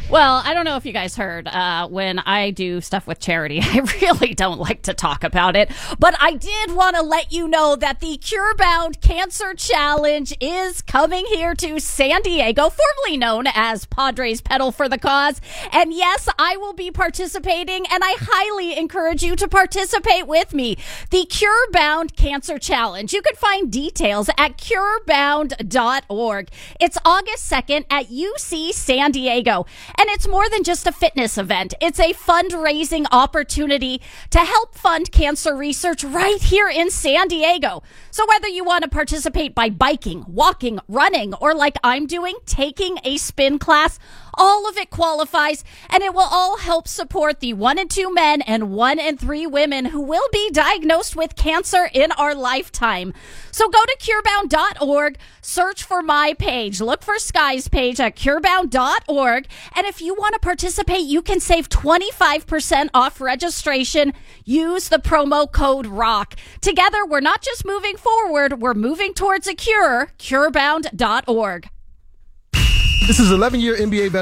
Well, I don't know if you guys heard, when I do stuff with charity, I really don't like to talk about it, but I did want to let you know that the CureBound Cancer Challenge is coming here to San Diego, formerly known as Padres Pedal for the Cause. And yes, I will be participating, and I highly encourage you to participate with me. The CureBound Cancer Challenge. You can find details at curebound.org. It's August 2nd at UC San Diego. And it's more than just a fitness event. It's a fundraising opportunity to help fund cancer research right here in San Diego. So whether you want to participate by biking, walking, running, or like I'm doing, taking a spin class, all of it qualifies, and it will all help support the 1 in 2 men and 1 in 3 women who will be diagnosed with cancer in our lifetime. So go to curebound.org, search for my page, look for Sky's page at curebound.org, and if you want to participate, you can save 25% off registration. Use the promo code ROCK. Together, we're not just moving forward, we're moving towards a cure. Curebound.org. This is 11-year NBA veteran